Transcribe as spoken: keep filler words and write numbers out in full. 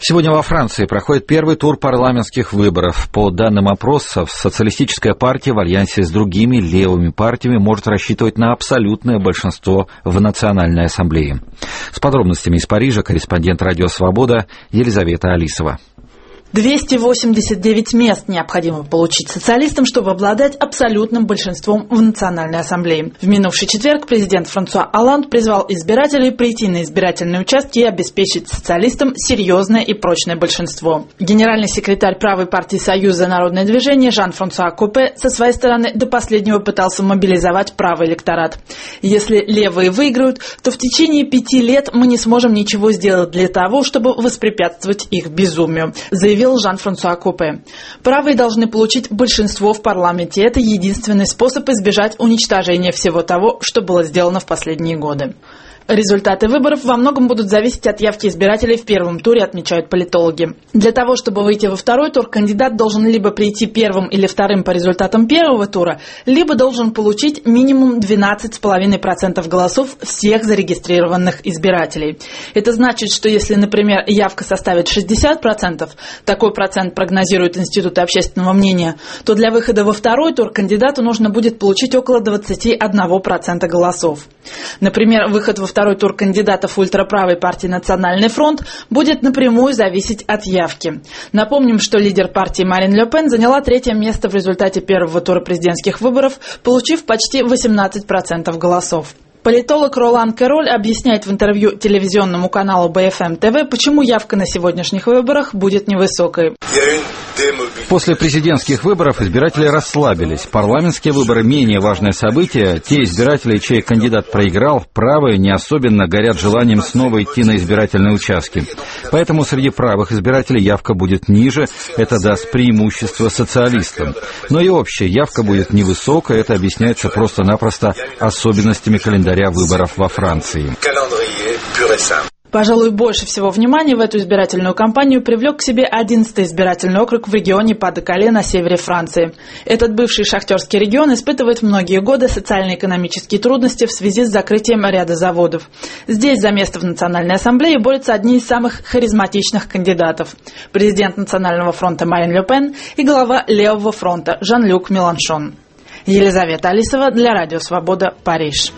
Сегодня во Франции проходит первый тур парламентских выборов. По данным опросов, социалистическая партия в альянсе с другими левыми партиями может рассчитывать на абсолютное большинство в Национальной ассамблее. С подробностями из Парижа корреспондент «Радио Свобода» Елизавета Алисова. двести восемьдесят девять мест необходимо получить социалистам, чтобы обладать абсолютным большинством в Национальной ассамблее. В минувший четверг президент Франсуа Олланд призвал избирателей прийти на избирательные участки и обеспечить социалистам серьезное и прочное большинство. Генеральный секретарь правой партии Союза народное движение Жан-Франсуа Копе со своей стороны до последнего пытался мобилизовать правый электорат. Если левые выиграют, то в течение пяти лет мы не сможем ничего сделать для того, чтобы воспрепятствовать их безумию, заявил Жан-Франсуа Копе. Правые должны получить большинство в парламенте. Это единственный способ избежать уничтожения всего того, что было сделано в последние годы. Результаты выборов во многом будут зависеть от явки избирателей в первом туре, отмечают политологи. Для того, чтобы выйти во второй тур, кандидат должен либо прийти первым или вторым по результатам первого тура, либо должен получить минимум двенадцать целых пять десятых процента голосов всех зарегистрированных избирателей. Это значит, что если, например, явка составит шестьдесят процентов, такой процент прогнозируют институты общественного мнения, то для выхода во второй тур кандидату нужно будет получить около двадцать один процент голосов. Например, выход во второй тур кандидатов ультраправой партии «Национальный фронт» будет напрямую зависеть от явки. Напомним, что лидер партии Марин Ле Пен заняла третье место в результате первого тура президентских выборов, получив почти восемнадцать процентов голосов. Политолог Ролан Кероль объясняет в интервью телевизионному каналу Бэ Эф Эм Тэ Вэ, почему явка на сегодняшних выборах будет невысокой. После президентских выборов избиратели расслабились. Парламентские выборы – менее важное событие. Те избиратели, чей кандидат проиграл, правые не особенно горят желанием снова идти на избирательные участки. Поэтому среди правых избирателей явка будет ниже. Это даст преимущество социалистам. Но и общая явка будет невысокая. Это объясняется просто-напросто особенностями календаря выборов во Франции. Пожалуй, больше всего внимания в эту избирательную кампанию привлек к себе одиннадцатый избирательный округ в регионе Па-де-Кале на севере Франции. Этот бывший шахтерский регион испытывает многие годы социально-экономические трудности в связи с закрытием ряда заводов. Здесь за место в Национальной ассамблее борются одни из самых харизматичных кандидатов – президент Национального фронта Марин Ле Пен и глава Левого фронта Жан-Люк Меланшон. Елизавета Алисова для Радио Свобода, Париж.